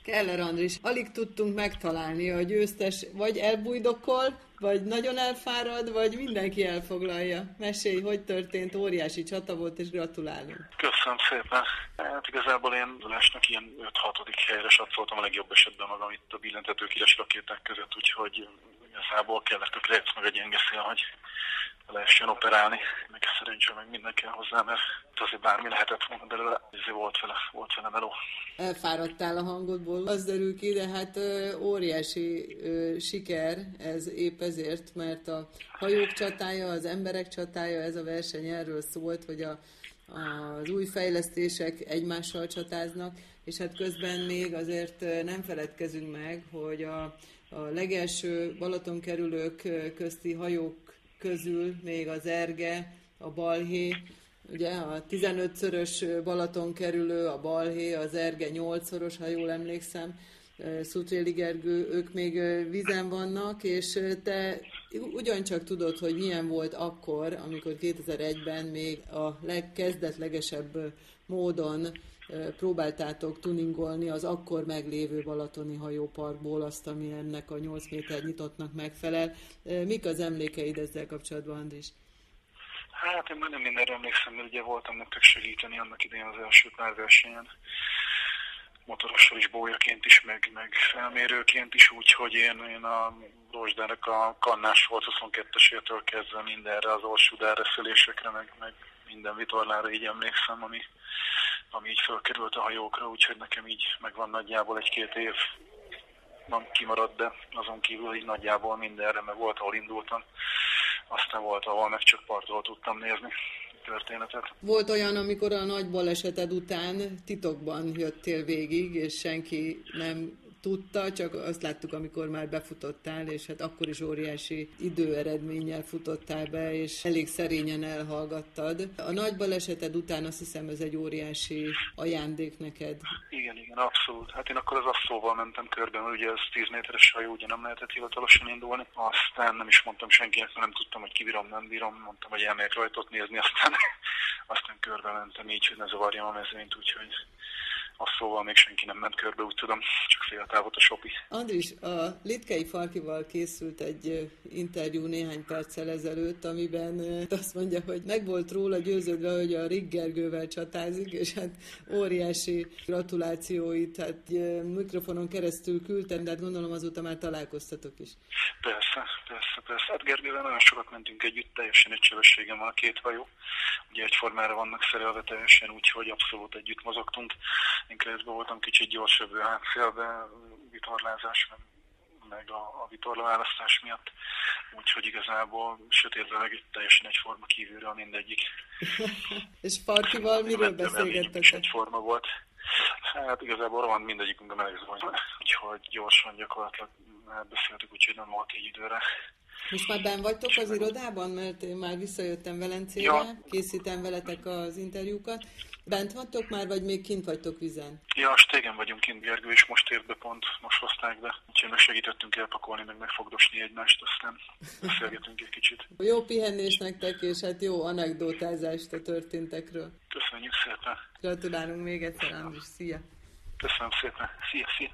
Keller Andris, alig tudtunk megtalálni a győztes, vagy elbújdokol, vagy nagyon elfárad, vagy mindenki elfoglalja. Mesélj, hogy történt, óriási csata volt, és gratulálunk. Köszönöm szépen. Hát igazából én Balázsnak ilyen 5-6. helyre satszoltam a legjobb esetben magam itt a billentető kiles rakéták között, úgyhogy igazából kellett a krész meg egy gyenge szél, hogy lehessen operálni. Meg szerencsére meg minden kell hozzá, mert azért bármi lehetett volna belőle, ezért volt vele meló. Elfáradtál a hangodból, az derül ki, de hát óriási siker ez épp ezért, mert a hajók csatája, az emberek csatája, ez a verseny erről szólt, hogy az új fejlesztések egymással csatáznak, és hát közben még azért nem feledkezünk meg, hogy a legelső Balatonkerülők közti hajók közül még az Erge, a Balhé, ugye a 15-szörös Balatonkerülő, a Balhé, az Erge 8-szoros, ha jól emlékszem, Szutréli Gergő, ők még vízen vannak, és te ugyancsak tudod, hogy milyen volt akkor, amikor 2001-ben még a legkezdetlegesebb módon próbáltátok tuningolni az akkor meglévő balatoni hajóparkból azt, ami ennek a 8 méter nyitottnak megfelel. Mik az emlékeid ezzel kapcsolatban, Andris? Hát én majdnem mindenre emlékszem, mert ugye voltam nektek segíteni annak idején az első pár versenyen. Motorossal is, bójaként is, meg felmérőként is, úgyhogy én a Rozsdának a kannás volt 22-esétől kezdve mindenre, az Orsudár-reszelésekre, meg minden vitorlára így emlékszem, ami így fölkerült a hajókra, úgyhogy nekem így megvan nagyjából 1-2 év nem kimaradt, de azon kívül így nagyjából mindenre, meg volt, ahol indultam. Aztán volt, ahol meg csak partról tudtam nézni történetet. Volt olyan, amikor a nagy baleseted után titokban jöttél végig, és senki nem tudta, csak azt láttuk, amikor már befutottál, és hát akkor is óriási időeredménnyel futottál be, és elég szerényen elhallgattad. A nagy baleseted után azt hiszem, ez egy óriási ajándék neked. Igen, abszolút. Hát én akkor az asszóval mentem körbe, mert ugye ez 10 méteres hajó, ugye nem lehetett hivatalosan indulni. Aztán nem is mondtam senkinek, mert nem tudtam, hogy kibírom, nem bírom. Mondtam, hogy elmegyek rajtot nézni, aztán körbe mentem így, hogy ne zavarjam a mezőnyt, úgyhogy asszóval még senki nem ment körbe, úgy tudom, csak féltávot a sopi. Andris, a Litkei Farkival készült egy interjú néhány perccel ezelőtt, amiben azt mondja, hogy meg volt róla győződve, hogy a Rigg Gergővel csatázik, és hát óriási gratulációit, hát mikrofonon keresztül küldtem, de hát gondolom azóta már találkoztatok is. Persze. Hát Gergővel nagyon sokat mentünk együtt, teljesen egy sebességem van a két hajó. Ugye egyformára vannak szerelve teljesen, úgyhogy abszolút együtt mozogtunk. Én keresztben voltam kicsit gyorsabb a hátszélbe, vitorlázás, meg a vitorlaválasztás miatt. Úgyhogy igazából sötétben meg teljesen egyforma kívülről mindegyik. És Farkival miről beszélgettek? Egyforma volt. Hát igazából rohan mindegyikünk a melegzónyban. Úgyhogy gyorsan gyakorlatilag beszéltük, úgyhogy nem volt így időre. Most már benn vagytok az irodában, mert én már visszajöttem Velencére, készítem veletek az interjúkat. Bent vagytok már, vagy még kint vagytok vízen? Ja, stégen vagyunk kint, Gergő, és most ért be pont, most hozták be. Úgyhogy meg segítettünk elpakolni, meg megfogdosni egymást, aztán beszélgetünk egy kicsit. Jó pihenés nektek, és hát jó anekdotázást a történtekről. Köszönjük szépen. Gratulálunk még egyszer, Andris, szia! Köszönöm szépen, szia!